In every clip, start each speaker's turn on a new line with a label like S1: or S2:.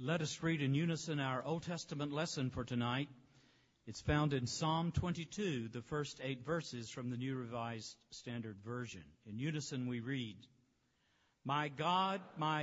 S1: Let us read in unison our Old Testament lesson for tonight. It's found in Psalm 22, the first 8 verses from the New Revised Standard Version. In unison we read, my God,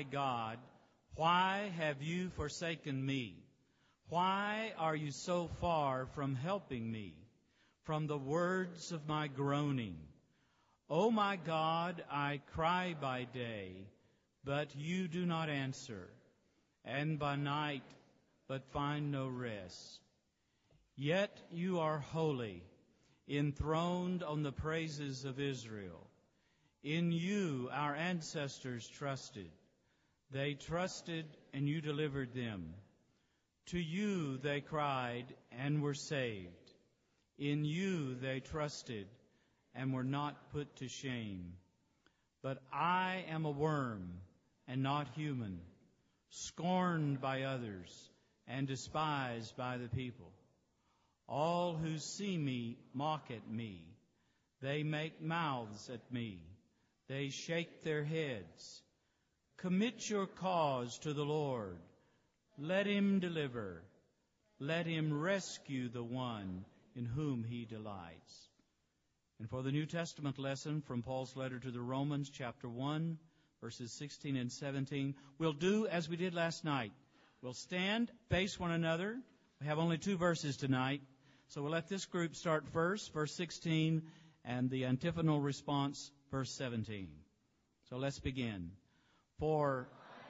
S1: why have you forsaken me? Why are you so far from helping me, from the words of my groaning? O my God, I cry by day, but you do not answer, and by night, but find no rest. Yet you are holy, enthroned on the praises of Israel. In you our ancestors trusted. They trusted, and you delivered them. To you they cried and were saved. In you they trusted and were not put to shame. But I am a worm and not human, scorned by others and despised by the people. All who see me mock at me. They make mouths at me. They shake their heads. Commit your cause to the Lord. Let him deliver. Let him rescue the one in whom he delights. And for the New Testament lesson from Paul's letter to the Romans, chapter 1, verses 16 and 17, we'll do as we did last night. We'll stand, face one another. We have only 2 verses tonight, so we'll let this group start first, verse 16, and the antiphonal response, verse 17. So let's begin. For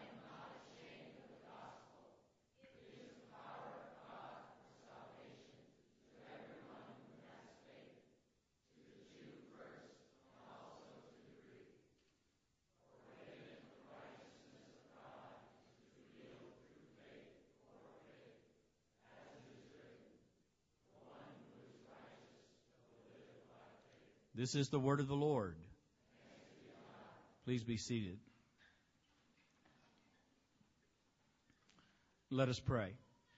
S1: this is the word of the Lord. Please be seated. Let us pray.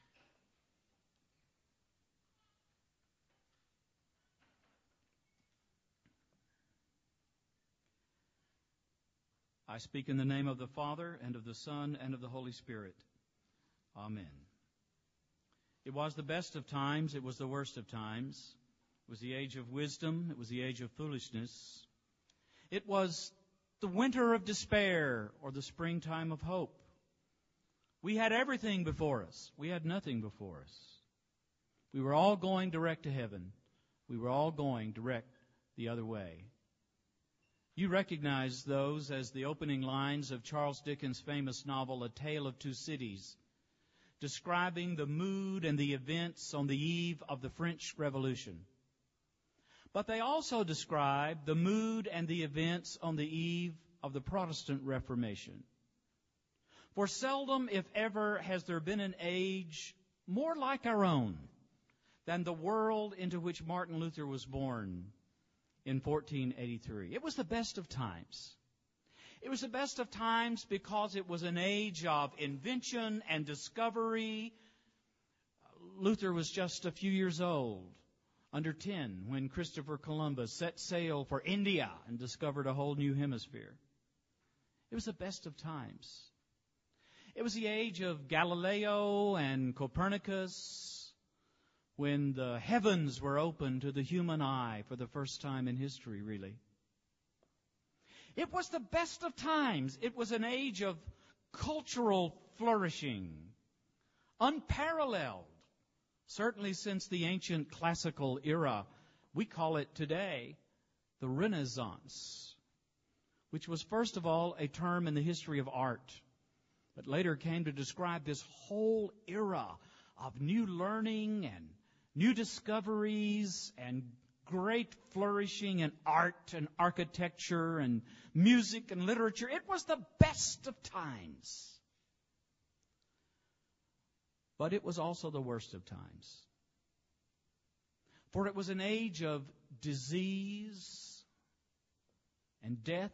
S1: I speak in the name of the Father, and of the Son, and of the Holy Spirit. Amen. It was the best of times, it was the worst of times. It was the age of wisdom, it was the age of foolishness. It was the winter of despair, or the springtime of hope. We had everything before us. We had nothing before us. We were all going direct to heaven. We were all going direct the other way. You recognize those as the opening lines of Charles Dickens' famous novel, A Tale of Two Cities, describing the mood and the events on the eve of the French Revolution. But they also describe the mood and the events on the eve of the Protestant Reformation. For seldom, if ever, has there been an age more like our own than the world into which Martin Luther was born in 1483. It was the best of times. It was the best of times because it was an age of invention and discovery. Luther was just a few years old, under 10, when Christopher Columbus set sail for India and discovered a whole new hemisphere. It was the best of times. It was the age of Galileo and Copernicus, when the heavens were open to the human eye for the first time in history, really. It was the best of times. It was an age of cultural flourishing, unparalleled, certainly since the ancient classical era. We call it today the Renaissance, which was first of all a term in the history of art, but later came to describe this whole era of new learning and new discoveries and great flourishing in art and architecture and music and literature. It was the best of times. But it was also the worst of times. For it was an age of disease and death.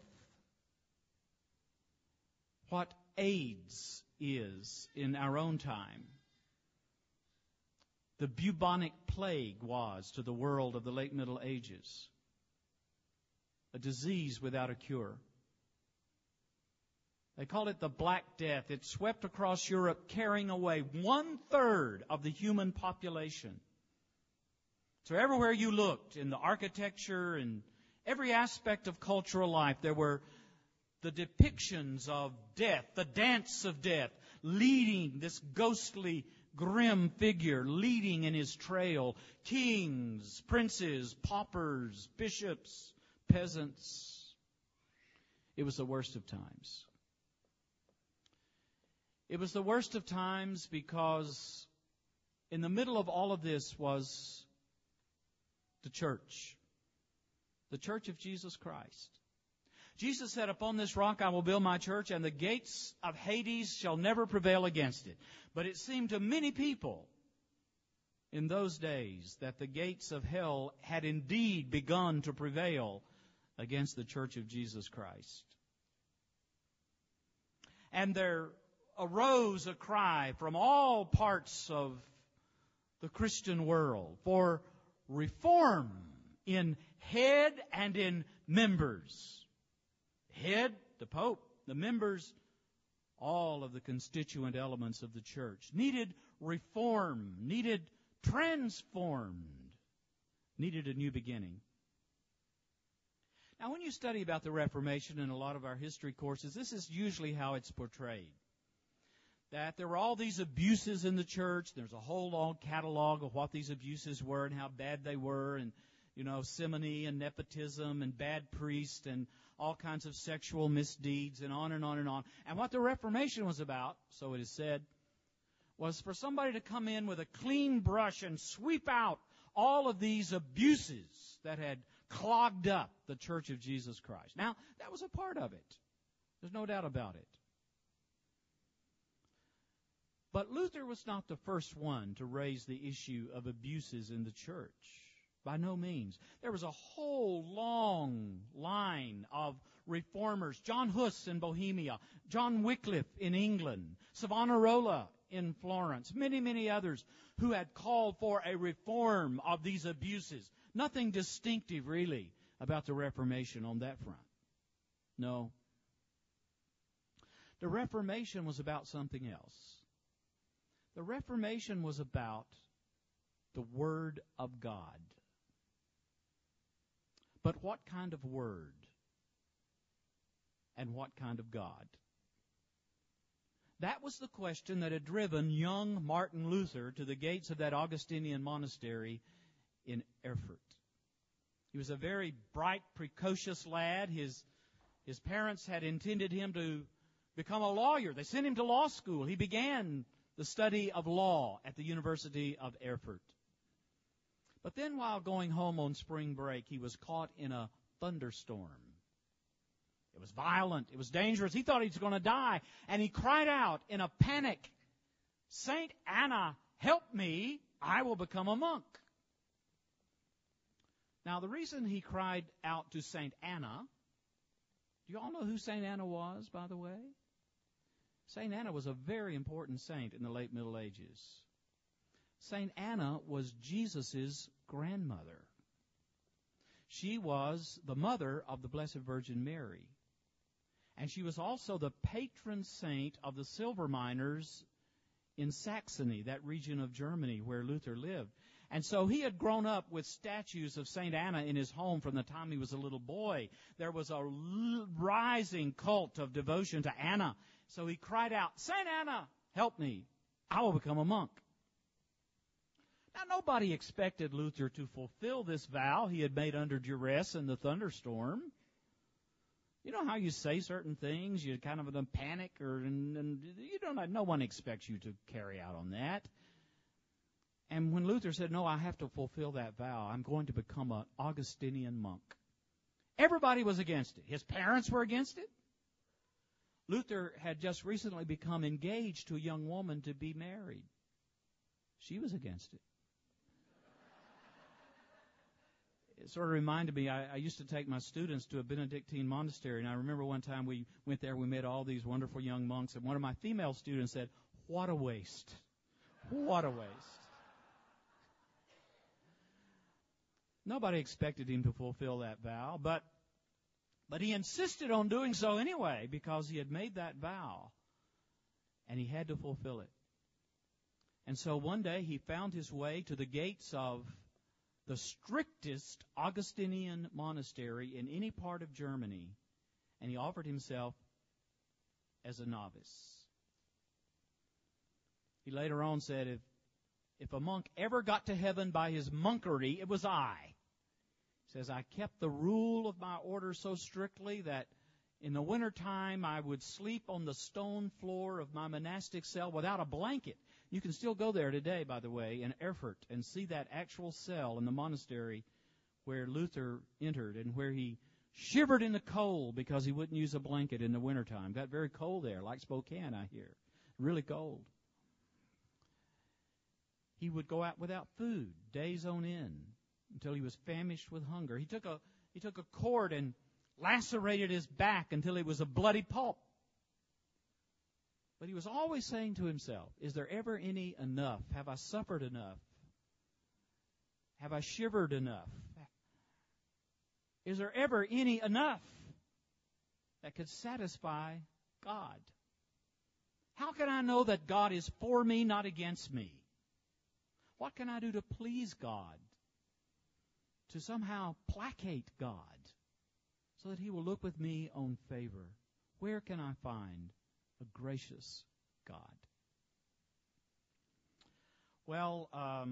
S1: What AIDS is in our own time, the bubonic plague was to the world of the late Middle Ages. A disease without a cure. They called it the Black Death. It swept across Europe, carrying away 1/3 of the human population. So everywhere you looked, in the architecture and every aspect of cultural life, there were the depictions of death, the dance of death, leading this ghostly, grim figure, leading in his trail kings, princes, paupers, bishops, peasants. It was the worst of times. It was the worst of times because in the middle of all of this was the church of Jesus Christ. Jesus said, "Upon this rock I will build my church, and the gates of Hades shall never prevail against it." But it seemed to many people in those days that the gates of hell had indeed begun to prevail against the church of Jesus Christ. And there arose a cry from all parts of the Christian world for reform in head and in members. Head, the Pope, the members, all of the constituent elements of the church needed reform, needed transformed, needed a new beginning. Now, when you study about the Reformation in a lot of our history courses, this is usually how it's portrayed. That there were all these abuses in the church. There's a whole long catalog of what these abuses were and how bad they were, and, simony and nepotism and bad priests and all kinds of sexual misdeeds and on and on and on. And what the Reformation was about, so it is said, was for somebody to come in with a clean brush and sweep out all of these abuses that had clogged up the Church of Jesus Christ. Now, that was a part of it. There's no doubt about it. But Luther was not the first one to raise the issue of abuses in the church. By no means. There was a whole long line of reformers. John Hus in Bohemia, John Wycliffe in England, Savonarola in Florence, many, many others who had called for a reform of these abuses. Nothing distinctive, really, about the Reformation on that front. No. The Reformation was about something else. The Reformation was about the Word of God. But what kind of Word? And what kind of God? That was the question that had driven young Martin Luther to the gates of that Augustinian monastery in Erfurt. He was a very bright, precocious lad. His parents had intended him to become a lawyer. They sent him to law school. He began the study of law at the University of Erfurt. But then while going home on spring break, he was caught in a thunderstorm. It was violent. It was dangerous. He thought he was going to die. And he cried out in a panic, "Saint Anna, help me. I will become a monk." Now, the reason he cried out to Saint Anna, do you all know who Saint Anna was, by the way? Saint Anna was a very important saint in the late Middle Ages. Saint Anna was Jesus' grandmother. She was the mother of the Blessed Virgin Mary. And she was also the patron saint of the silver miners in Saxony, that region of Germany where Luther lived. And so he had grown up with statues of St. Anna in his home from the time he was a little boy. There was a rising cult of devotion to Anna. So he cried out, "St. Anna, help me. I will become a monk." Now, nobody expected Luther to fulfill this vow he had made under duress in the thunderstorm. You know how you say certain things, you're kind of in a panic, and you don't. No one expects you to carry out on that. And when Luther said, "No, I have to fulfill that vow. I'm going to become an Augustinian monk," everybody was against it. His parents were against it. Luther had just recently become engaged to a young woman to be married. She was against it. It sort of reminded me, I used to take my students to a Benedictine monastery, and I remember one time we went there, we met all these wonderful young monks, and one of my female students said, "What a waste. What a waste." Nobody expected him to fulfill that vow, but But he insisted on doing so anyway because he had made that vow, and he had to fulfill it. And so one day he found his way to the gates of the strictest Augustinian monastery in any part of Germany, and he offered himself as a novice. He later on said, if a monk ever got to heaven by his monkery, it was I. He says, I kept the rule of my order so strictly that in the wintertime I would sleep on the stone floor of my monastic cell without a blanket. You can still go there today, by the way, in Erfurt, and see that actual cell in the monastery where Luther entered and where he shivered in the cold because he wouldn't use a blanket in the wintertime. Got very cold there, like Spokane, I hear. Really cold. He would go out without food, days on end, until he was famished with hunger. He took a cord and lacerated his back until he was a bloody pulp. But he was always saying to himself, is there ever any enough? Have I suffered enough? Have I shivered enough? Is there ever any enough that could satisfy God? How can I know that God is for me, not against me? What can I do to please God? To somehow placate God so that He will look with me on favor? Where can I find a gracious God? Well,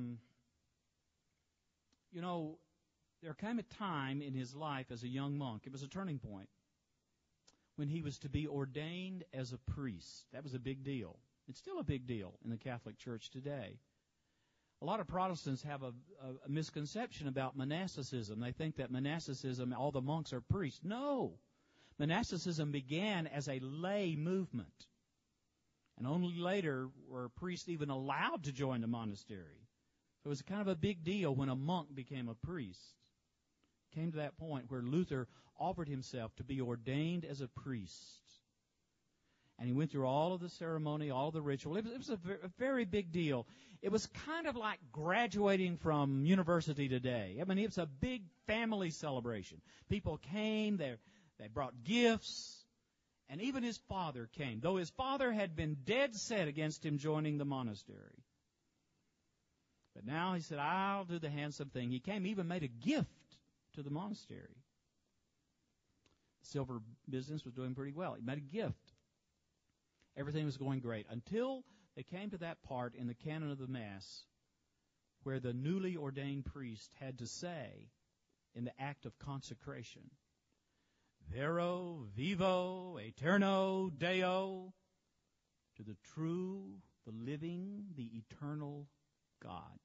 S1: there came a time in his life as a young monk, it was a turning point, when he was to be ordained as a priest. That was a big deal. It's still a big deal in the Catholic Church today. A lot of Protestants have a misconception about monasticism. They think that monasticism, all the monks are priests. No. Monasticism began as a lay movement. And only later were priests even allowed to join the monastery. So it was kind of a big deal when a monk became a priest. It came to that point where Luther offered himself to be ordained as a priest. And he went through all of the ceremony, all of the ritual. It was a very big deal. It was kind of like graduating from university today. I mean, it's a big family celebration. People came, they brought gifts, and even his father came, though his father had been dead set against him joining the monastery. But now he said, I'll do the handsome thing. He came, even made a gift to the monastery. The silver business was doing pretty well. He made a gift. Everything was going great until they came to that part in the canon of the Mass where the newly ordained priest had to say in the act of consecration, Vero vivo aeterno Deo, to the true, the living, the eternal God.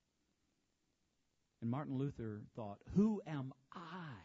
S1: And Martin Luther thought, who am I?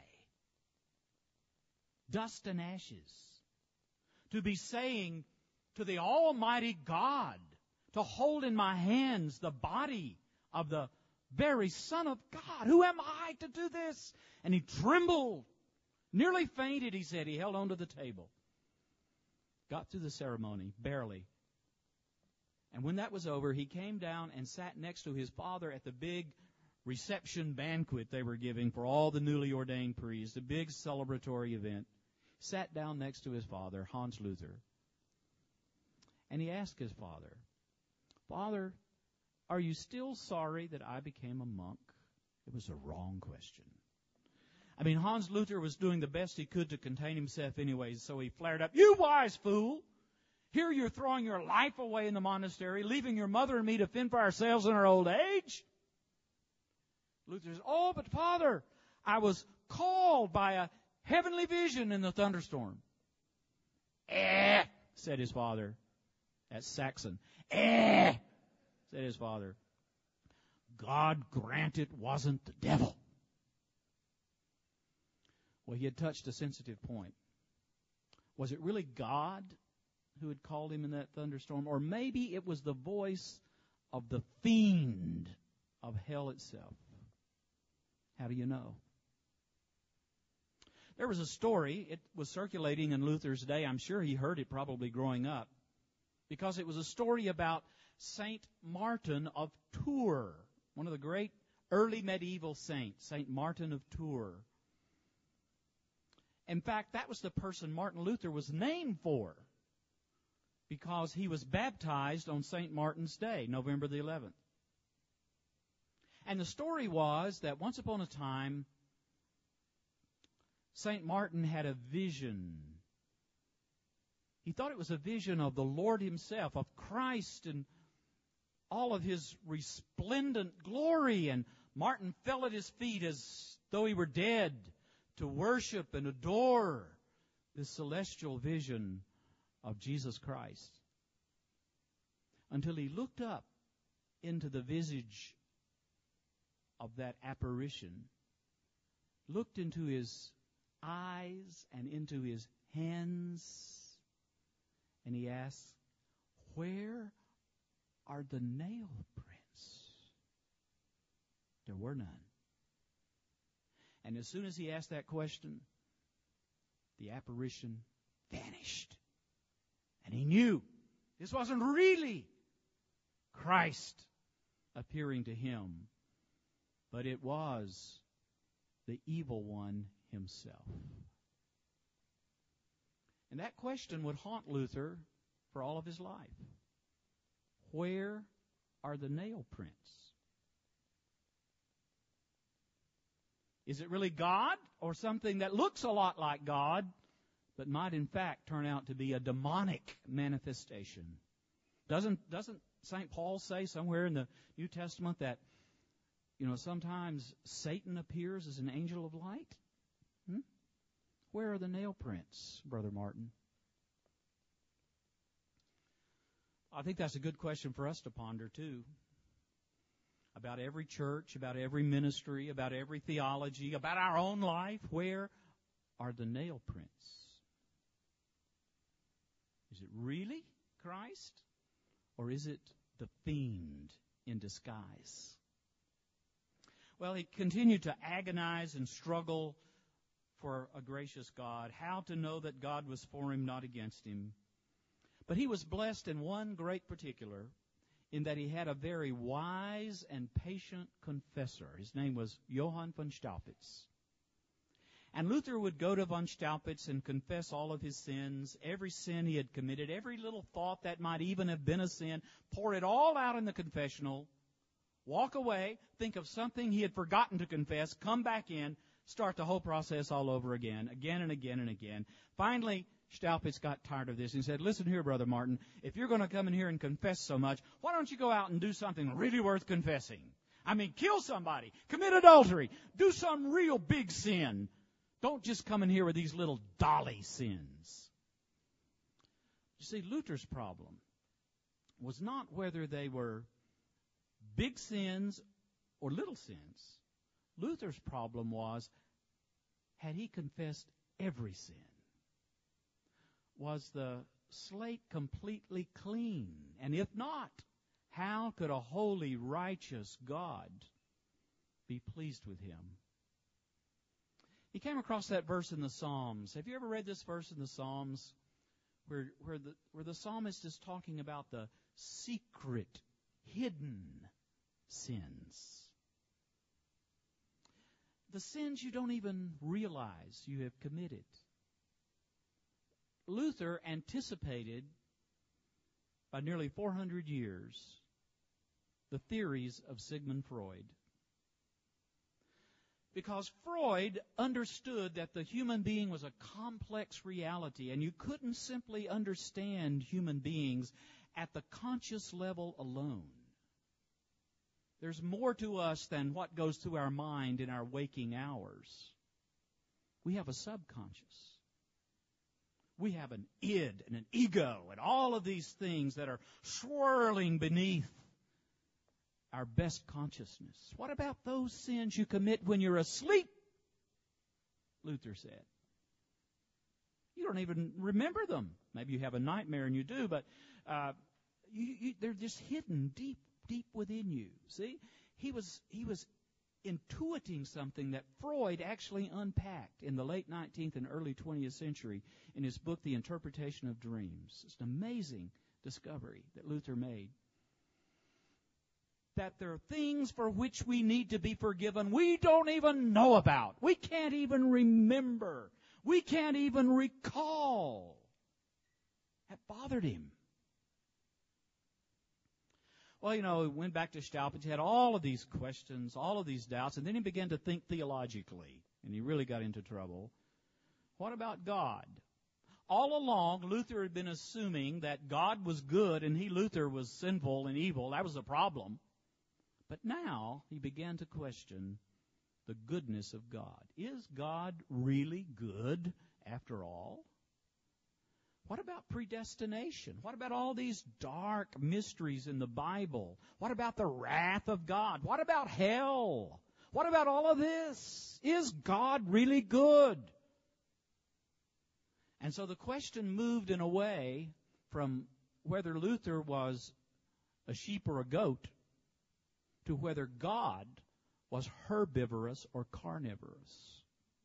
S1: Dust and ashes. To be saying to the Almighty God, to hold in my hands the body of the very Son of God. Who am I to do this? And he trembled, nearly fainted, he said. He held on to the table. Got through the ceremony, barely. And when that was over, he came down and sat next to his father at the big reception banquet they were giving for all the newly ordained priests, a big celebratory event. Sat down next to his father, Hans Luther. And he asked his father, Father, are you still sorry that I became a monk? It was a wrong question. I mean, Hans Luther was doing the best he could to contain himself anyways, so he flared up, you wise fool! Here you're throwing your life away in the monastery, leaving your mother and me to fend for ourselves in our old age? Luther says, oh, but Father, I was called by a heavenly vision in the thunderstorm. Said his father. That's Saxon. Said his father. God grant it wasn't the devil. Well, he had touched a sensitive point. Was it really God who had called him in that thunderstorm? Or maybe it was the voice of the fiend of hell itself. How do you know? There was a story. It was circulating in Luther's day. I'm sure he heard it probably growing up. Because it was a story about Saint Martin of Tours, one of the great early medieval saints, Saint Martin of Tours. In fact, that was the person Martin Luther was named for, because he was baptized on St. Martin's Day, November the 11th. And the story was that once upon a time, St. Martin had a vision. He thought it was a vision of the Lord himself, of Christ and all of his resplendent glory. And Martin fell at his feet as though he were dead to worship and adore this celestial vision of Jesus Christ, until he looked up into the visage of that apparition, looked into his eyes and into his hands, and he asked, "Where are the nail prints?" There were none. And as soon as he asked that question, the apparition vanished. And he knew this wasn't really Christ appearing to him, but it was the evil one himself. And that question would haunt Luther for all of his life. Where are the nail prints? Is it really God, or something that looks a lot like God, but might in fact turn out to be a demonic manifestation? Doesn't St. Paul say somewhere in the New Testament that, sometimes Satan appears as an angel of light? Where are the nail prints, Brother Martin? I think that's a good question for us to ponder, too. About every church, about every ministry, about every theology, about our own life. Where are the nail prints? Is it really Christ? Or is it the fiend in disguise? Well, he continued to agonize and struggle for a gracious God, how to know that God was for him, not against him. But he was blessed in one great particular, in that he had a very wise and patient confessor. His name was Johann von Staupitz. And Luther would go to von Staupitz and confess all of his sins, every sin he had committed, every little thought that might even have been a sin, pour it all out in the confessional, walk away, think of something he had forgotten to confess, come back in, start the whole process all over again and again and again. Finally, Staupitz got tired of this and said, "Listen here, Brother Martin, if you're going to come in here and confess so much, why don't you go out and do something really worth confessing? I mean, kill somebody, commit adultery, do some real big sin. Don't just come in here with these little dolly sins." You see, Luther's problem was not whether they were big sins or little sins. Luther's problem was, had he confessed every sin? Was the slate completely clean? And if not, how could a holy, righteous God be pleased with him? He came across that verse in the Psalms. Have you ever read this verse in the Psalms where the psalmist is talking about the secret, hidden sins? The sins you don't even realize you have committed. Luther anticipated, by nearly 400 years, the theories of Sigmund Freud. Because Freud understood that the human being was a complex reality, and you couldn't simply understand human beings at the conscious level alone. There's more to us than what goes through our mind in our waking hours. We have a subconscious. We have an id and an ego and all of these things that are swirling beneath our best consciousness. What about those sins you commit when you're asleep? Luther said. You don't even remember them. Maybe you have a nightmare and you do, but they're just hidden deep within you. See, he was intuiting something that Freud actually unpacked in the late 19th and early 20th century in his book, The Interpretation of Dreams. It's an amazing discovery that Luther made. That there are things for which we need to be forgiven we don't even know about. We can't even remember. We can't even recall. That bothered him. Well, he went back to Staupitz. He had all of these questions, all of these doubts, and then he began to think theologically, and he really got into trouble. What about God? All along, Luther had been assuming that God was good and Luther, was sinful and evil. That was the problem. But now he began to question the goodness of God. Is God really good after all? What about predestination? What about all these dark mysteries in the Bible? What about the wrath of God? What about hell? What about all of this? Is God really good? And so the question moved in a way from whether Luther was a sheep or a goat to whether God was herbivorous or carnivorous.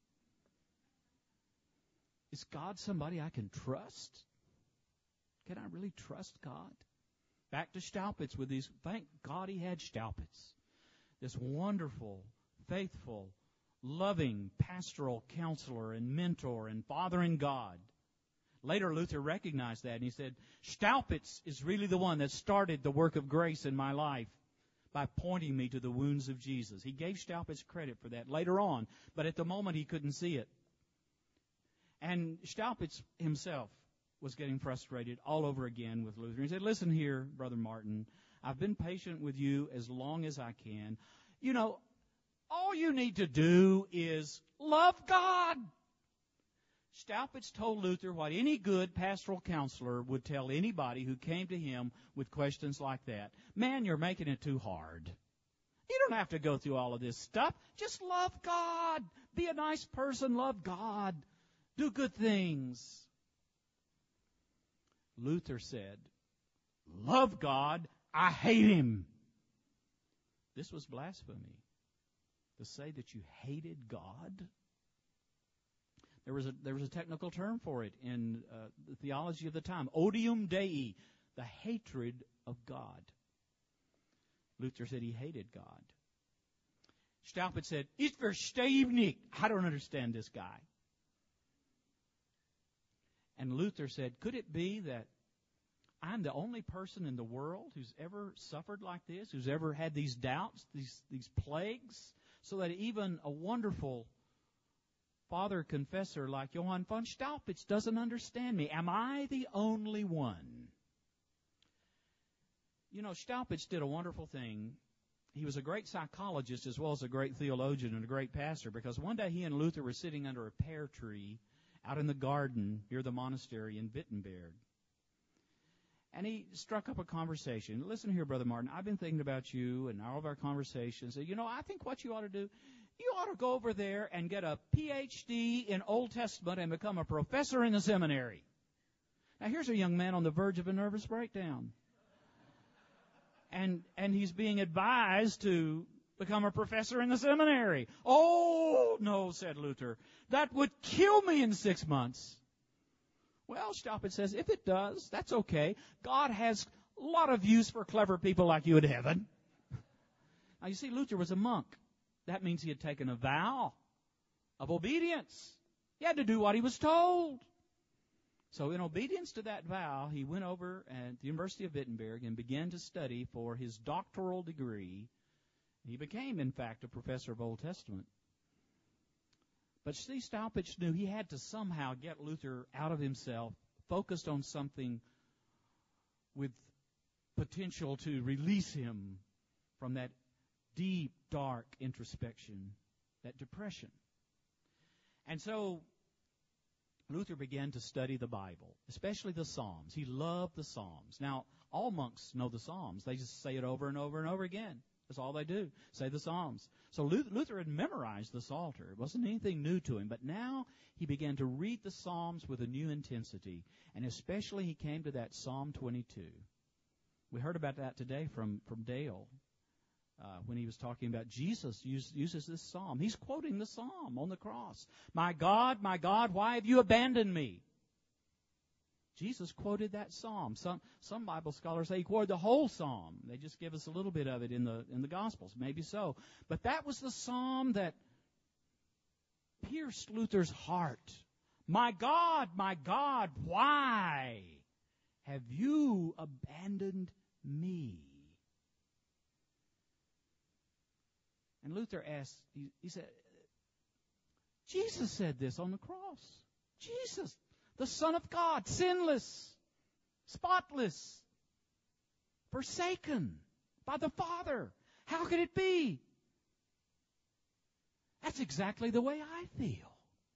S1: Is God somebody I can trust? Can I really trust God? Back to Staupitz with these. Thank God he had Staupitz. This wonderful, faithful, loving pastoral counselor and mentor and father in God. Later, Luther recognized that, and he said, Staupitz is really the one that started the work of grace in my life by pointing me to the wounds of Jesus. He gave Staupitz credit for that later on, but at the moment he couldn't see it. And Staupitz himself was getting frustrated all over again with Luther. He said, listen here, Brother Martin, I've been patient with you as long as I can. All you need to do is love God. Staupitz told Luther what any good pastoral counselor would tell anybody who came to him with questions like that. Man, you're making it too hard. You don't have to go through all of this stuff. Just love God. Be a nice person. Love God. Do good things. Luther said, love God. I hate him. This was blasphemy. To say that you hated God. There was a technical term for it in the theology of the time. Odium Dei, the hatred of God. Luther said he hated God. Staupitz said, Ich verstehe ihn nicht. I don't understand this guy. And Luther said, could it be that I'm the only person in the world who's ever suffered like this, who's ever had these doubts, these plagues, so that even a wonderful father confessor like Johann von Staupitz doesn't understand me? Am I the only one? Staupitz did a wonderful thing. He was a great psychologist as well as a great theologian and a great pastor, because one day he and Luther were sitting under a pear tree out in the garden near the monastery in Wittenberg. And he struck up a conversation. Listen here, Brother Martin, I've been thinking about you and all of our conversations. I think what you ought to do, you ought to go over there and get a Ph.D. in Old Testament and become a professor in the seminary. Now, here's a young man on the verge of a nervous breakdown. And he's being advised to become a professor in the seminary. Oh, no, said Luther. That would kill me in 6 months. Well, Staupitz says, if it does, that's okay. God has a lot of use for clever people like you in heaven. Now, you see, Luther was a monk. That means he had taken a vow of obedience. He had to do what he was told. So in obedience to that vow, he went over at the University of Wittenberg and began to study for his doctoral degree. He became, in fact, a professor of Old Testament. But see, Staupitz knew he had to somehow get Luther out of himself, focused on something with potential to release him from that deep, dark introspection, that depression. And so Luther began to study the Bible, especially the Psalms. He loved the Psalms. Now, all monks know the Psalms. They just say it over and over and over again. That's all they do, say the Psalms. So Luther had memorized the Psalter. It wasn't anything new to him. But now he began to read the Psalms with a new intensity. And especially he came to that Psalm 22. We heard about that today from Dale when he was talking about Jesus uses this psalm. He's quoting the psalm on the cross. My God, why have you abandoned me? Jesus quoted that psalm. Some Bible scholars say he quoted the whole psalm. They just give us a little bit of it in the Gospels. Maybe so. But that was the psalm that pierced Luther's heart. my God, why have you abandoned me?" And Luther asked, he said, Jesus said this on the cross. Jesus, the Son of God, sinless, spotless, forsaken by the Father. How could it be? That's exactly the way I feel.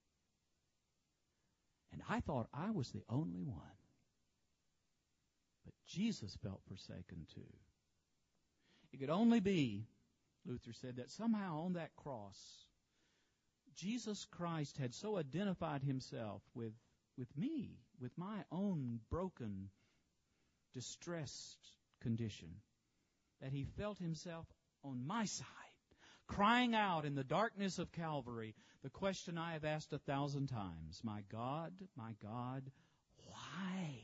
S1: And I thought I was the only one. But Jesus felt forsaken too. It could only be, Luther said, that somehow on that cross, Jesus Christ had so identified himself with me, with my own broken, distressed condition, that he felt himself on my side, crying out in the darkness of Calvary the question I have asked 1,000 times, my God, why?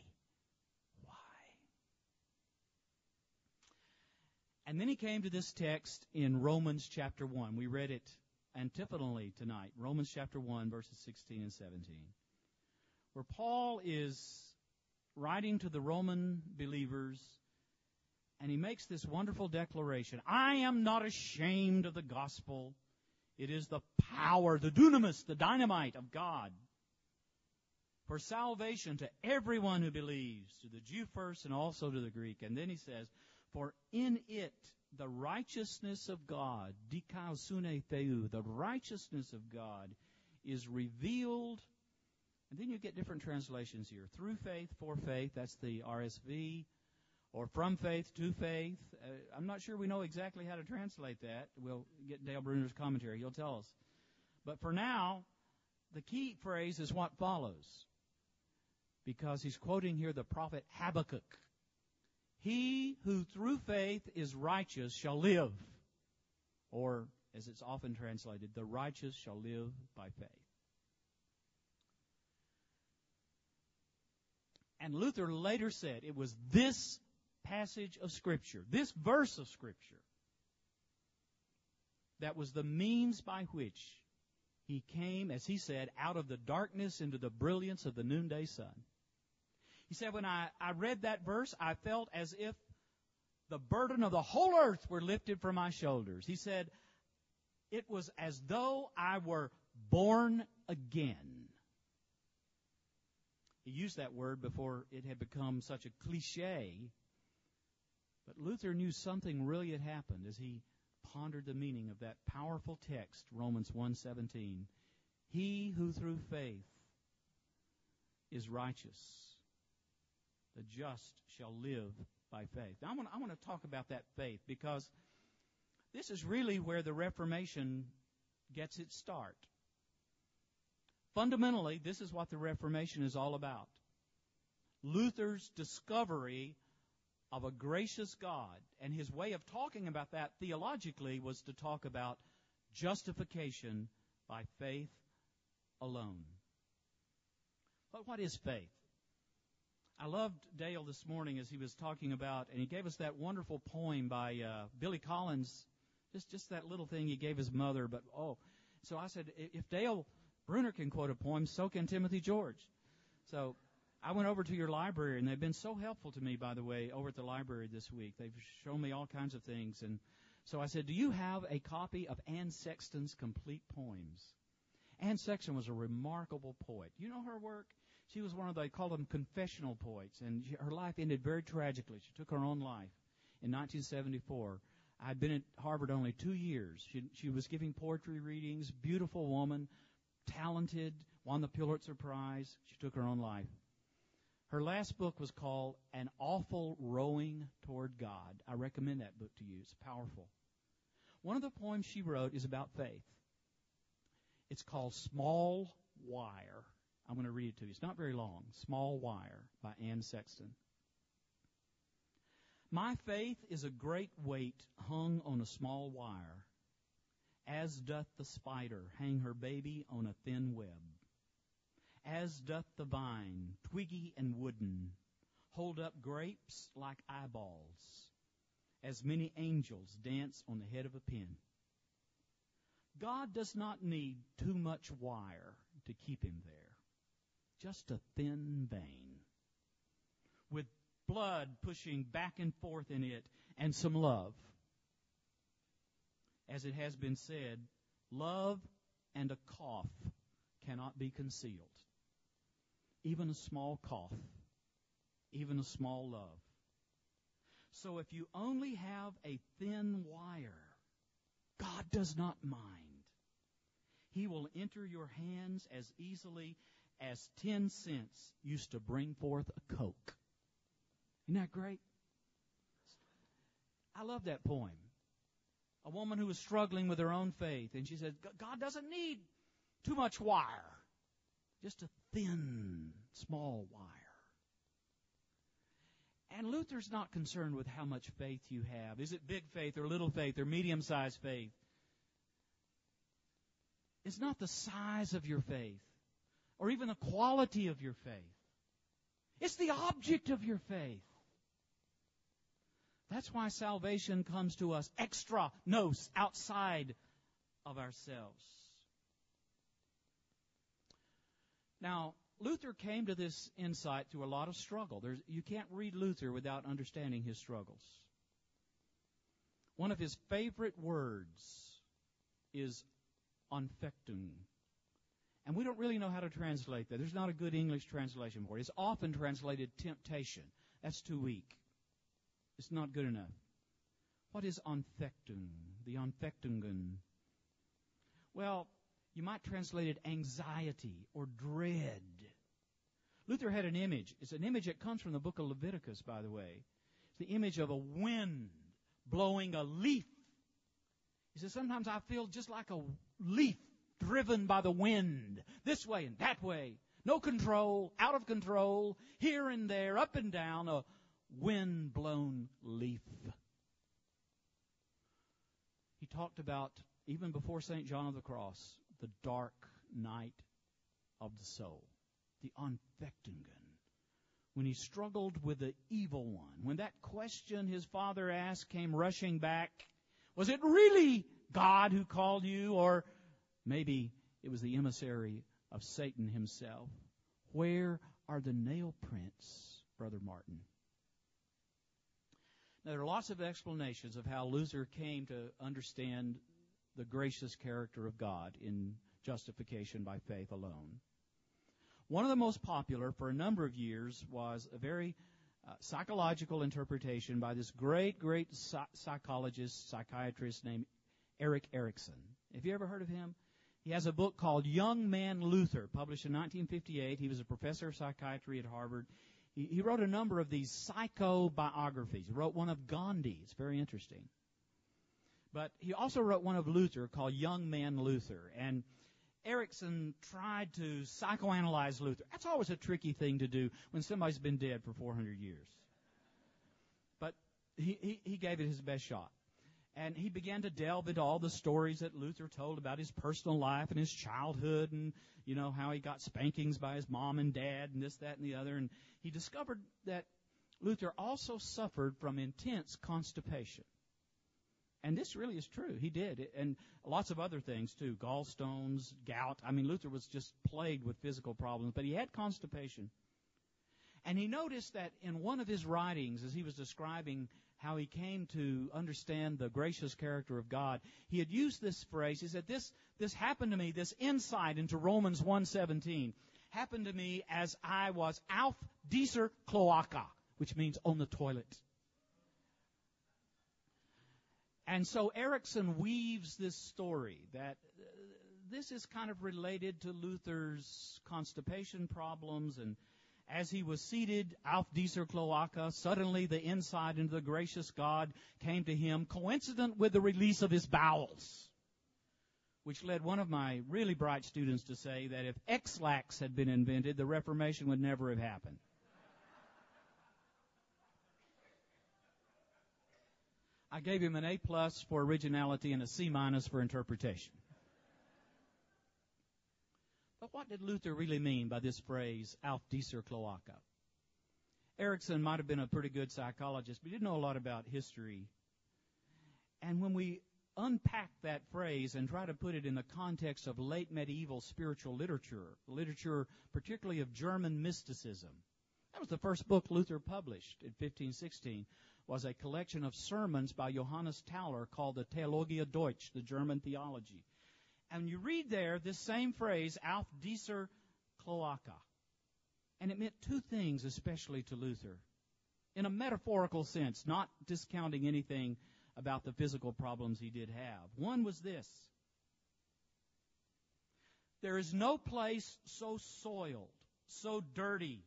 S1: And then he came to this text in Romans chapter 1. We read it antiphonally tonight, Romans chapter 1, verses 16 and 17, where Paul is writing to the Roman believers, and he makes this wonderful declaration: I am not ashamed of the gospel. It is the power, the dunamis, the dynamite of God for salvation to everyone who believes, to the Jew first and also to the Greek. And then he says, for in it the righteousness of God, dikaosune theou, the righteousness of God is revealed. And then you get different translations here. Through faith, for faith, that's the RSV. Or from faith to faith. I'm not sure we know exactly how to translate that. We'll get Dale Bruner's commentary. He'll tell us. But for now, the key phrase is what follows. Because he's quoting here the prophet Habakkuk. He who through faith is righteous shall live. Or, as it's often translated, the righteous shall live by faith. And Luther later said it was this passage of Scripture, this verse of Scripture, that was the means by which he came, as he said, out of the darkness into the brilliance of the noonday sun. He said, when I read that verse, I felt as if the burden of the whole earth were lifted from my shoulders. He said, it was as though I were born again. He used that word before it had become such a cliche. But Luther knew something really had happened as he pondered the meaning of that powerful text, Romans 1:17. He who through faith is righteous, the just shall live by faith. Now, I want to talk about that faith because this is really where the Reformation gets its start. Fundamentally, this is what the Reformation is all about. Luther's discovery of a gracious God, and his way of talking about that theologically was to talk about justification by faith alone. But what is faith? I loved Dale this morning as he was talking about, and he gave us that wonderful poem by Billy Collins, just that little thing he gave his mother. But so I said, if Dale Bruner can quote a poem, so can Timothy George. So I went over to your library, and they've been so helpful to me, by the way, over at the library this week. They've shown me all kinds of things. And so I said, do you have a copy of Anne Sexton's complete poems? Anne Sexton was a remarkable poet. You know her work? She was one of, they call them confessional poets, and her life ended very tragically. She took her own life in 1974. I'd been at Harvard only 2 years. She was giving poetry readings, beautiful woman, talented, won the Pulitzer Prize. She took her own life. Her last book was called An Awful Rowing Toward God. I recommend that book to you. It's powerful. One of the poems she wrote is about faith. It's called Small Wire. I'm going to read it to you. It's not very long. Small Wire by Anne Sexton. My faith is a great weight hung on a small wire, as doth the spider hang her baby on a thin web. As doth the vine, twiggy and wooden, hold up grapes like eyeballs, as many angels dance on the head of a pin. God does not need too much wire to keep him there. just a thin vein with blood pushing back and forth in it and some love. As it has been said, love and a cough cannot be concealed. Even a small cough, even a small love. So if you only have a thin wire, God does not mind. He will enter your hands as easily as 10 cents used to bring forth a Coke. Isn't that great? I love that poem. A woman who was struggling with her own faith, and she said, God doesn't need too much wire. Just a thin, small wire. And Luther's not concerned with how much faith you have. Is it big faith or little faith or medium-sized faith? It's not the size of your faith or even the quality of your faith. It's the object of your faith. That's why salvation comes to us extra nos, outside of ourselves. Now, Luther came to this insight through a lot of struggle. You can't read Luther without understanding his struggles. One of his favorite words is Anfechtung. And we don't really know how to translate that. There's not a good English translation for it. It's often translated temptation. That's too weak. It's not good enough. What is Anfechtung? The Anfechtungen. Well, you might translate it anxiety or dread. Luther had an image. It's an image that comes from the book of Leviticus, by the way. It's the image of a wind blowing a leaf. He says, sometimes I feel just like a leaf driven by the wind, this way and that way. No control, out of control, here and there, up and down, a wind-blown leaf. He talked about, even before St. John of the Cross, the dark night of the soul, the Anfechtungen, when he struggled with the evil one, when that question his father asked came rushing back, was it really God who called you, or maybe it was the emissary of Satan himself? Where are the nail prints, Brother Martin? Now, there are lots of explanations of how Luther came to understand the gracious character of God in justification by faith alone. One of the most popular for a number of years was a very psychological interpretation by this great psychologist, psychiatrist named Erik Erikson. Have you ever heard of him? He has a book called Young Man Luther, published in 1958. He was a professor of psychiatry at Harvard. He wrote a number of these psychobiographies. He wrote one of Gandhi. It's very interesting. But he also wrote one of Luther called Young Man Luther. And Erikson tried to psychoanalyze Luther. That's always a tricky thing to do when somebody's been dead for 400 years. But he gave it his best shot. And he began to delve into all the stories that Luther told about his personal life and his childhood and, you know, how he got spankings by his mom and dad and this, that, and the other. And he discovered that Luther also suffered from intense constipation. And this really is true. He did. And lots of other things, too. Gallstones, gout. I mean, Luther was just plagued with physical problems. But he had constipation. And he noticed that in one of his writings, as he was describing how he came to understand the gracious character of God, he had used this phrase. He said, this happened to me, this insight into Romans 1:17, happened to me as I was auf dieser Kloake, which means on the toilet. And so Erikson weaves this story that this is kind of related to Luther's constipation problems, and as he was seated auf dieser Kloake, suddenly the insight into the gracious God came to him, coincident with the release of his bowels, which led one of my really bright students to say that if X-Lax had been invented, the Reformation would never have happened. I gave him an A+ for originality and a C- for interpretation. But what did Luther really mean by this phrase, auf dieser Kloake? Erikson might have been a pretty good psychologist, but he didn't know a lot about history. And when we unpack that phrase and try to put it in the context of late medieval spiritual literature particularly of German mysticism. That was the first book Luther published in 1516, was a collection of sermons by Johannes Tauler called the Theologia Deutsch, the German theology. And you read there this same phrase, auf dieser Kloake. And it meant two things, especially to Luther, in a metaphorical sense, not discounting anything about the physical problems he did have. One was this: there is no place so soiled, so dirty,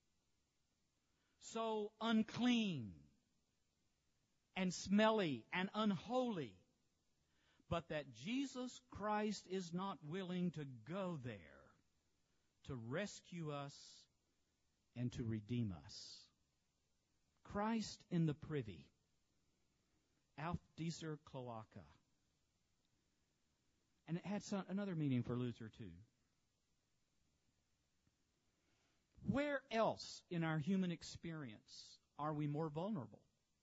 S1: so unclean and smelly and unholy, but that Jesus Christ is not willing to go there to rescue us and to redeem us. Christ in the privy, auf dieser Kloake. And it had another meaning for Luther too. Where else in our human experience are we more vulnerable,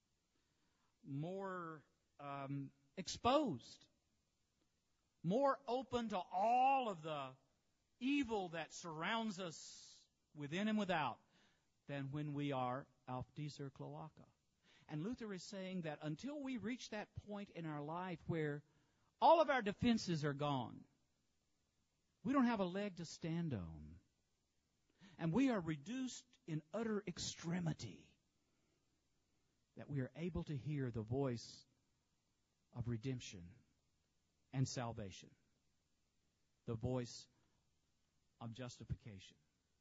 S1: more exposed, more open to all of the evil that surrounds us within and without than when we are auf dieser Kloake? And Luther is saying that until we reach that point in our life where all of our defenses are gone, we don't have a leg to stand on, and we are reduced in utter extremity, that we are able to hear the voice of redemption and salvation, the voice of justification.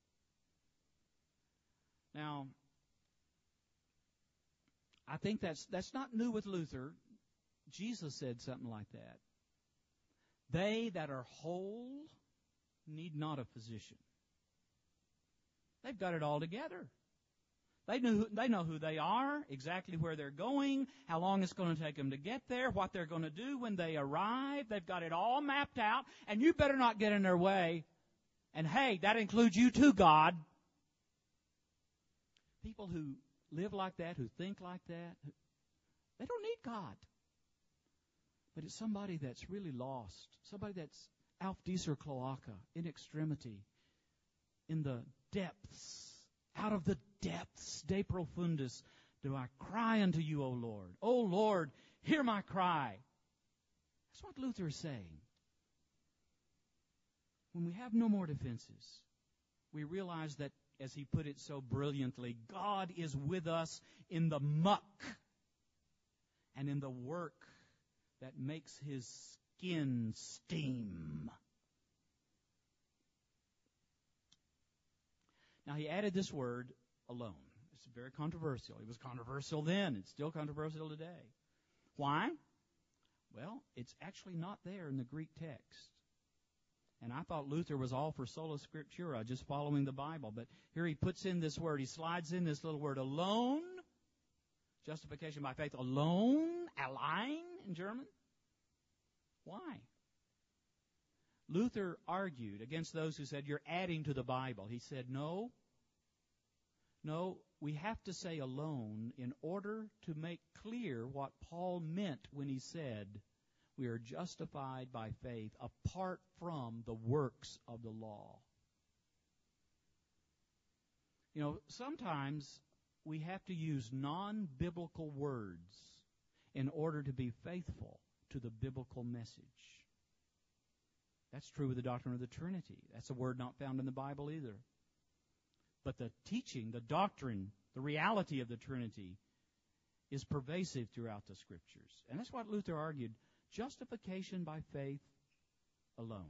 S1: Now, I think that's not new with Luther. Jesus said something like that. They that are whole need not a physician. They've got it all together. They know who they are, exactly where they're going, how long it's going to take them to get there, what they're going to do when they arrive. They've got it all mapped out, and you better not get in their way. And hey, that includes you too, God. People who live like that, who think like that, they don't need God. But it's somebody that's really lost, somebody that's auf dieser Kloake, in extremity, in the depths, out of the depths, de profundis, do I cry unto you, O Lord. O Lord, hear my cry. That's what Luther is saying. When we have no more defenses, we realize that, as he put it so brilliantly, God is with us in the muck and in the work that makes his skin steam. Now, he added this word, alone. It's very controversial. It was controversial then. It's still controversial today. Why? Well, it's actually not there in the Greek text. And I thought Luther was all for sola scriptura, just following the Bible. But here he puts in this word. He slides in this little word, alone. Justification by faith, alone, allein in German. Why? Luther argued against those who said, you're adding to the Bible. He said, no, we have to say alone in order to make clear what Paul meant when he said, we are justified by faith apart from the works of the law. You know, sometimes we have to use non-biblical words in order to be faithful to the biblical message. That's true with the doctrine of the Trinity. That's a word not found in the Bible either. But the teaching, the doctrine, the reality of the Trinity is pervasive throughout the Scriptures. And that's what Luther argued. Justification by faith alone.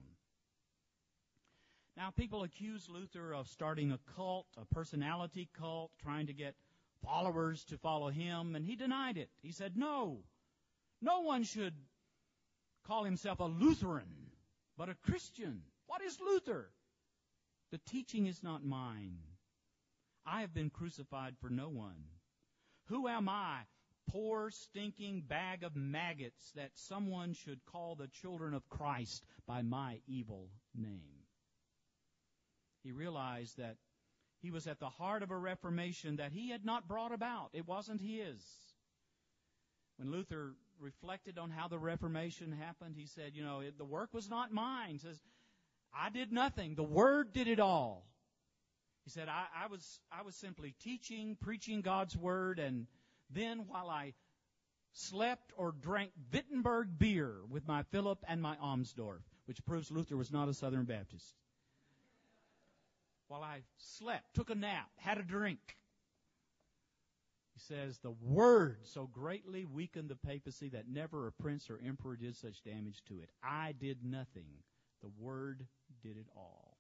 S1: Now, people accuse Luther of starting a cult, a personality cult, trying to get followers to follow him, and he denied it. He said, no one should call himself a Lutheran, but a Christian. What is Luther? The teaching is not mine. I have been crucified for no one. Who am I? Poor, stinking bag of maggots that someone should call the children of Christ by my evil name. He realized that he was at the heart of a reformation that he had not brought about. It wasn't his. When Luther reflected on how the Reformation happened, he said, the work was not mine. He says, I did nothing. The Word did it all. He said, I was simply teaching, preaching God's Word, and then while I slept or drank Wittenberg beer with my Philip and my Amsdorf, which proves Luther was not a Southern Baptist. While I slept, took a nap, had a drink. He says, the Word so greatly weakened the papacy that never a prince or emperor did such damage to it. I did nothing. The Word did it all.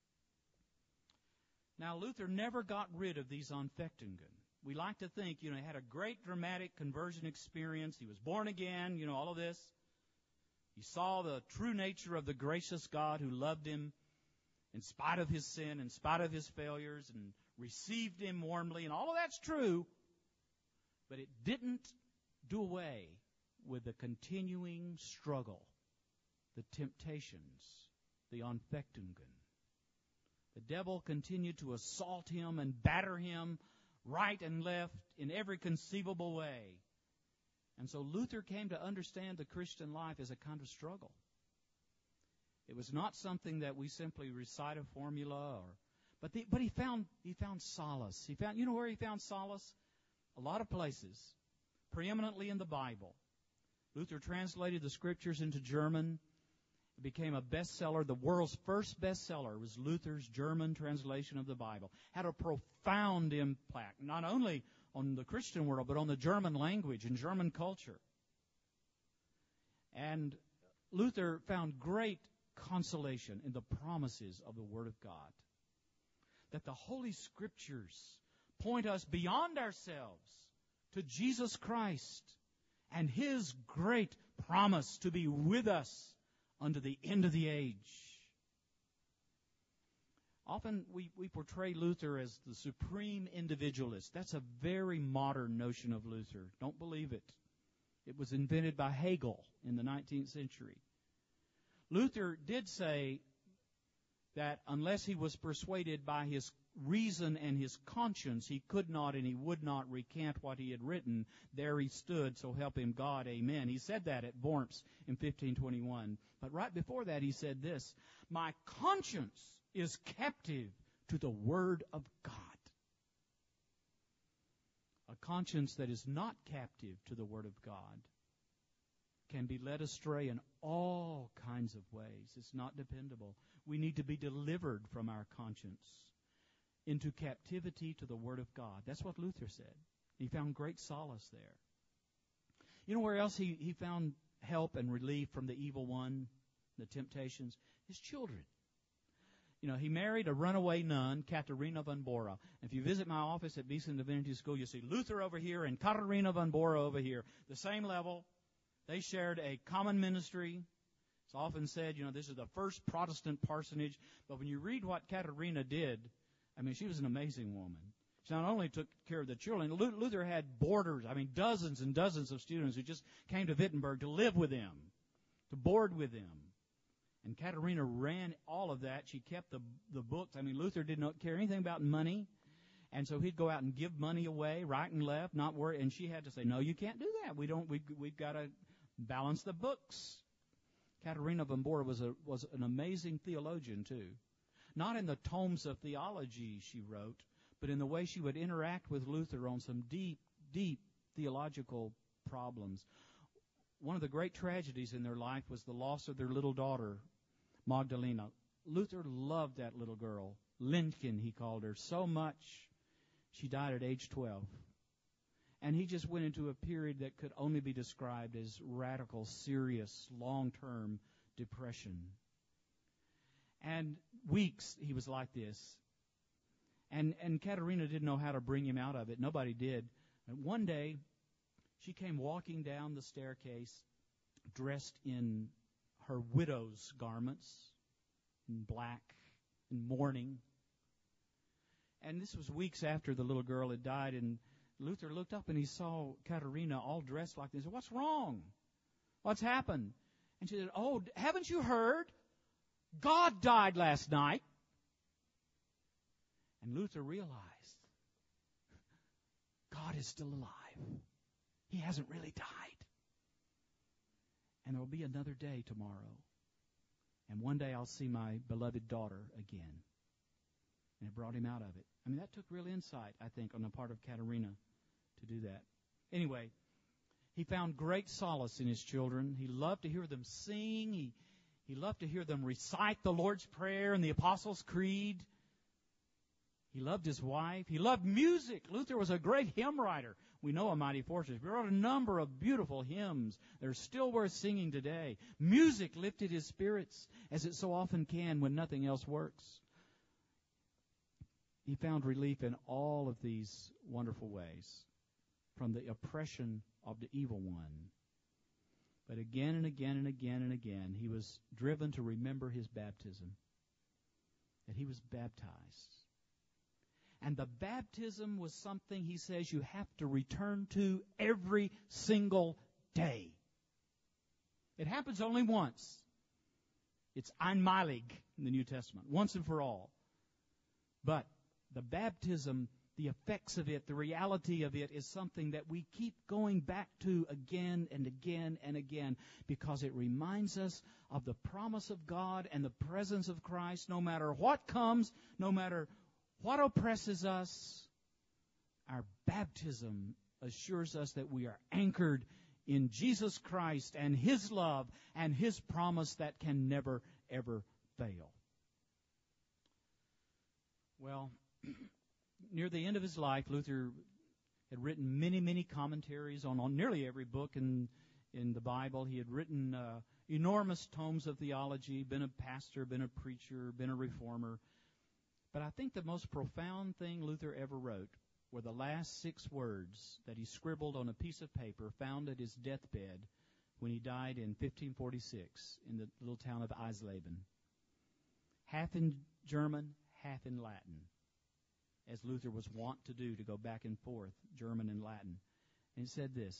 S1: Now, Luther never got rid of these Anfechtungen. We like to think, he had a great dramatic conversion experience. He was born again, all of this. He saw the true nature of the gracious God who loved him in spite of his sin, in spite of his failures, and received him warmly, and all of that's true. But it didn't do away with the continuing struggle, the temptations, the Anfechtungen. The devil continued to assault him and batter him right and left in every conceivable way. And so Luther came to understand the Christian life as a kind of struggle. It was not something that we simply recite a formula, but he found solace. He found, where he found solace? A lot of places, preeminently in the Bible. Luther translated the Scriptures into German. It became a bestseller. The world's first bestseller was Luther's German translation of the Bible. Had a profound impact, not only on the Christian world, but on the German language and German culture. And Luther found great consolation in the promises of the Word of God. That the Holy Scriptures point us beyond ourselves to Jesus Christ and His great promise to be with us unto the end of the age. Often we portray Luther as the supreme individualist. That's a very modern notion of Luther. Don't believe it. It was invented by Hegel in the 19th century. Luther did say that unless he was persuaded by his reason and his conscience, he could not and he would not recant what he had written. There he stood, so help him God, amen. He said that at Worms in 1521. But right before that he said this, my conscience is captive to the Word of God. A conscience that is not captive to the Word of God can be led astray in all kinds of ways. It's not dependable. We need to be delivered from our conscience into captivity to the Word of God. That's what Luther said. He found great solace there. You know where else he found help and relief from the evil one, the temptations? His children. He married a runaway nun, Katharina von Bora. If you visit my office at Beeson Divinity School, you'll see Luther over here and Katharina von Bora over here. The same level. They shared a common ministry. It's often said, this is the first Protestant parsonage. But when you read what Katharina did, she was an amazing woman. She not only took care of the children, Luther had boarders, dozens and dozens of students who just came to Wittenberg to live with him, to board with him. And Katharina ran all of that. She kept the books. Luther did not care anything about money. And so he'd go out and give money away, right and left, not worry. And she had to say, no, you can't do that. We've got to balance the books. Katharina von Bora was an amazing theologian, too. Not in the tomes of theology she wrote, but in the way she would interact with Luther on some deep, deep theological problems. One of the great tragedies in their life was the loss of their little daughter, Magdalena. Luther loved that little girl. Lincoln, he called her, so much. She died at age 12. And he just went into a period that could only be described as radical, serious, long-term depression. And weeks he was like this. And Katharina didn't know how to bring him out of it. Nobody did. And one day, she came walking down the staircase dressed in her widow's garments, in black, in mourning. And this was weeks after the little girl had died, and Luther looked up and he saw Katharina all dressed like this. He said, what's wrong? What's happened? And she said, oh, haven't you heard? God died last night. And Luther realized God is still alive. He hasn't really died. And there will be another day tomorrow. And one day I'll see my beloved daughter again. And it brought him out of it. I mean, that took real insight, I think, on the part of Katerina to do that. Anyway, he found great solace in his children. He loved to hear them sing. He loved to hear them recite the Lord's Prayer and the Apostles' Creed. He loved his wife. He loved music. Luther was a great hymn writer. We know A Mighty Fortress. He wrote a number of beautiful hymns that are still worth singing today. Music lifted his spirits, as it so often can when nothing else works. He found relief in all of these wonderful ways from the oppression of the evil one. But again and again and again and again, he was driven to remember his baptism, that he was baptized. And the baptism was something, he says, you have to return to every single day. It happens only once. It's einmalig in the New Testament, once and for all. But the baptism, the effects of it, the reality of it is something that we keep going back to again and again and again, because it reminds us of the promise of God and the presence of Christ. No matter what comes, no matter what oppresses us, our baptism assures us that we are anchored in Jesus Christ and His love and His promise that can never, ever fail. Well, near the end of his life, Luther had written many, many commentaries on nearly every book in the Bible. He had written enormous tomes of theology, been a pastor, been a preacher, been a reformer. But I think the most profound thing Luther ever wrote were the last 6 words that he scribbled on a piece of paper found at his deathbed when he died in 1546 in the little town of Eisleben. Half in German, half in Latin, as Luther was wont to do, to go back and forth, German and Latin. And he said this: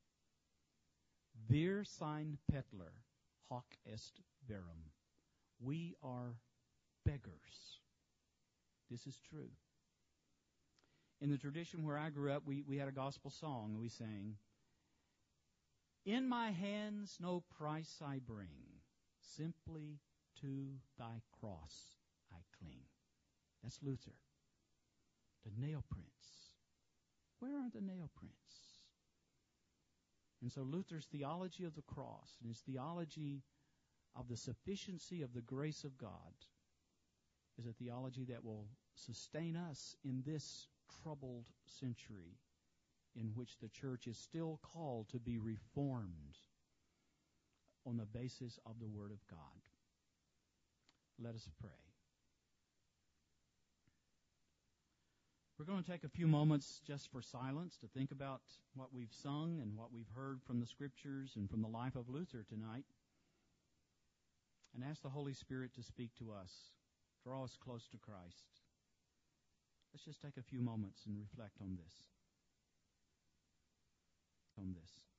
S1: Wir sein Bettler, hoc est verum. We are beggars. This is true. In the tradition where I grew up, we had a gospel song. We sang, "In my hands no price I bring, simply to thy cross I cling." That's Luther. The nail prints. Where are the nail prints? And so Luther's theology of the cross and his theology of the sufficiency of the grace of God is a theology that will sustain us in this troubled century in which the church is still called to be reformed on the basis of the Word of God. Let us pray. We're going to take a few moments just for silence to think about what we've sung and what we've heard from the Scriptures and from the life of Luther tonight, and ask the Holy Spirit to speak to us, draw us close to Christ. Let's just take a few moments and reflect on this.